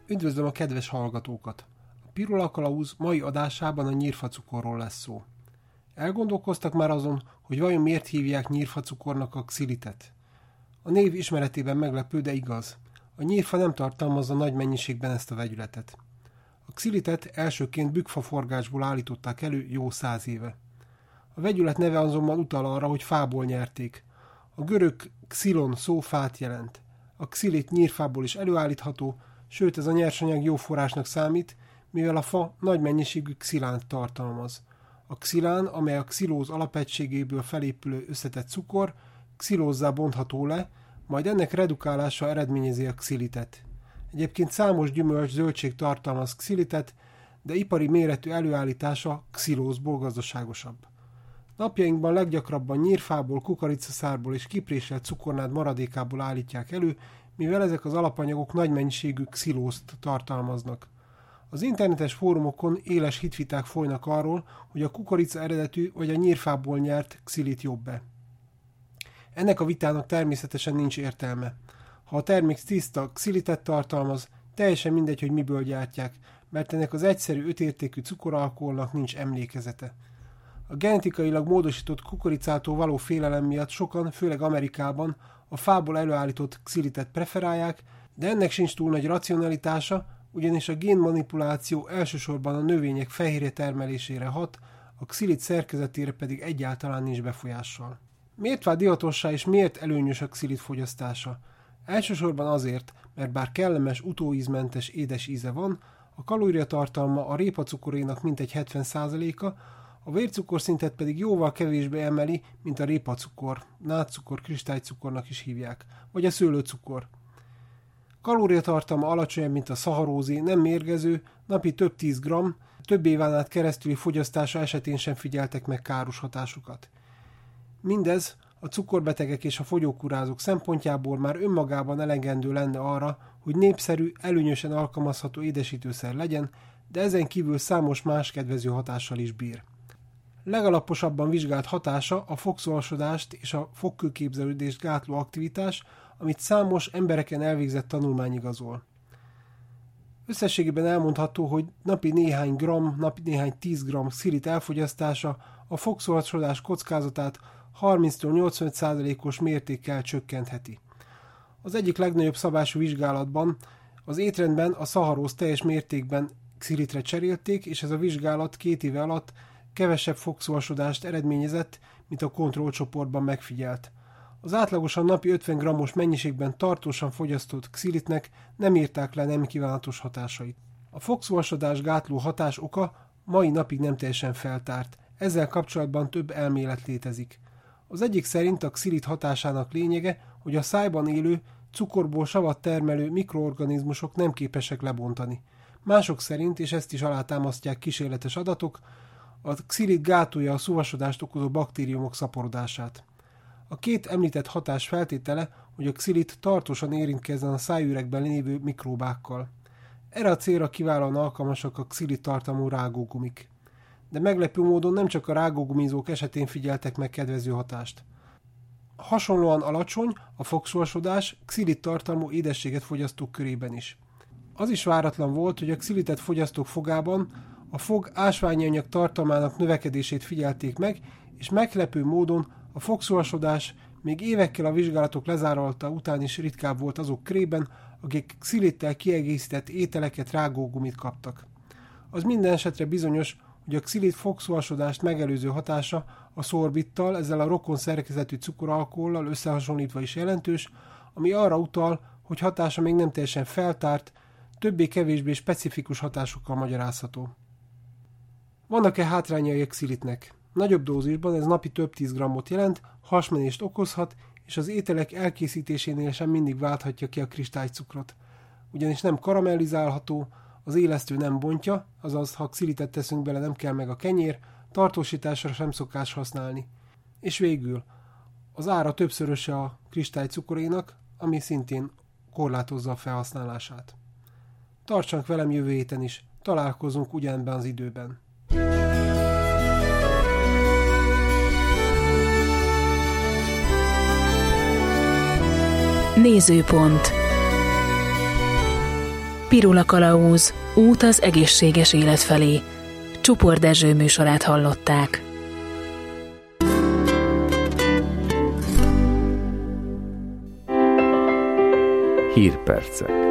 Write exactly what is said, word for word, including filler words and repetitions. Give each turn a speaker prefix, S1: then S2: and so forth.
S1: Üdvözlöm a kedves hallgatókat! A Pirula Kalauz mai adásában a nyírfacukorról lesz szó. Elgondolkoztak már azon, hogy vajon miért hívják nyírfacukornak a xilitet? A név ismeretében meglepő, de igaz. A nyírfa nem tartalmazza nagy mennyiségben ezt a vegyületet. A xilitet elsőként bükkfaforgásból állították elő jó száz éve. A vegyület neve azonban utal arra, hogy fából nyerték. A görög xilon szó fát jelent. A xilit nyírfából is előállítható, sőt ez a nyersanyag jó forrásnak számít, mivel a fa nagy mennyiségű xilánt tartalmaz. A xilán, amely a xilóz alapegységéből felépülő összetett cukor, xilózzá bontható le, majd ennek redukálása eredményezi a xilitet. Egyébként számos gyümölcs, zöldség tartalmaz xilitet, de ipari méretű előállítása xilózból gazdaságosabb. Napjainkban leggyakrabban nyírfából, kukoricaszárból és kipréselt cukornád maradékából állítják elő, mivel ezek az alapanyagok nagy mennyiségű xilózt tartalmaznak. Az internetes fórumokon éles hitviták folynak arról, hogy a kukorica eredetű vagy a nyírfából nyert xilit jobb-e. Ennek a vitának természetesen nincs értelme. Ha a termék tiszta xilitet tartalmaz, teljesen mindegy, hogy miből gyártják, mert ennek az egyszerű ötértékű cukoralkoholnak nincs emlékezete. A genetikailag módosított kukoricától való félelem miatt sokan, főleg Amerikában, a fából előállított xilitet preferálják, de ennek sincs túl nagy racionalitása, ugyanis a génmanipuláció elsősorban a növények fehérje termelésére hat, a xilit szerkezetére pedig egyáltalán nincs befolyással. Miért vált divatossá és miért előnyös a xilit fogyasztása? Elsősorban azért, mert bár kellemes, utóízmentes édes íze van, a kalóriatartalma a répacukorénak mintegy hetven százaléka, a vércukorszintet pedig jóval kevésbé emeli, mint a répacukor, nádcukor, kristálycukornak is hívják, vagy a szőlőcukor. Kalóriatartalma alacsonyabb, mint a szaharózé, nem mérgező, napi több tíz gramm, több éven át keresztüli fogyasztása esetén sem figyeltek meg káros hatásukat. Mindez a cukorbetegek és a fogyókúrázók szempontjából már önmagában elegendő lenne arra, hogy népszerű, előnyösen alkalmazható édesítőszer legyen, de ezen kívül számos más kedvező hatással is bír. Legalaposabban vizsgált hatása a fogszólasodást és a fogkőképződést gátló aktivitás, amit számos embereken elvégzett tanulmány igazol. Összességében elmondható, hogy napi néhány gram, napi néhány tíz gramm xilit elfogyasztása a fogszólasodás kockázatát harminctól nyolcvanöt százalékos mértékkel csökkentheti. Az egyik legnagyobb szabású vizsgálatban az étrendben a szaharózt teljes mértékben xilitre cserélték, és ez a vizsgálat két éve alatt kevesebb fogszólasodást eredményezett, mint a kontrollcsoportban megfigyelt. Az átlagosan napi ötven grammos mennyiségben tartósan fogyasztott xilitnek nem írták le nem kívánatos hatásait. A fogszólasodás gátló hatás oka mai napig nem teljesen feltárt, ezzel kapcsolatban több elmélet létezik. Az egyik szerint a xilit hatásának lényege, hogy a szájban élő, cukorból savat termelő mikroorganizmusok nem képesek lebontani. Mások szerint, és ezt is alátámasztják kísérletes adatok, a xilit gátolja a szuvasodást okozó baktériumok szaporodását. A két említett hatás feltétele, hogy a xilit tartósan érintkezzen a szájüregben lévő mikróbákkal. Erre a célra kiválóan alkalmasak a xilit tartalmú rágógumik. De meglepő módon nem csak a rágógumizók esetén figyeltek meg kedvező hatást. Hasonlóan alacsony a fogszólasodás xilit tartalmú édességet fogyasztók körében is. Az is váratlan volt, hogy a xilitet fogyasztók fogában a fog ásványi anyag tartalmának növekedését figyelték meg, és meglepő módon a fogszólasodás még évekkel a vizsgálatok lezárolta után is ritkább volt azok körében, akik xilittel kiegészített ételeket, rágógumit kaptak. Az minden esetre bizonyos, hogy a xilit fogszólasodást megelőző hatása a szorbittal, ezzel a rokon szerkezetű cukoralkohollal összehasonlítva is jelentős, ami arra utal, hogy hatása még nem teljesen feltárt, többé-kevésbé specifikus hatásokkal magyarázható. Vannak-e hátrányai a xilitnek? Nagyobb dózisban ez napi több tíz grammot jelent, hasmenést okozhat, és az ételek elkészítésénél sem mindig válthatja ki a kristálycukrot. Ugyanis nem karamellizálható, az élesztő nem bontja, azaz ha xilitet teszünk bele, nem kell meg a kenyér, tartósításra sem szokás használni. És végül, az ára többszöröse a kristálycukorénak, ami szintén korlátozza a felhasználását. Tartsanak velem jövő héten is, találkozunk ugyanebben az időben.
S2: Nézőpont. Pirula Kalauz, út az egészséges élet felé. Csupor Dezső műsorát hallották.
S3: Hírpercek.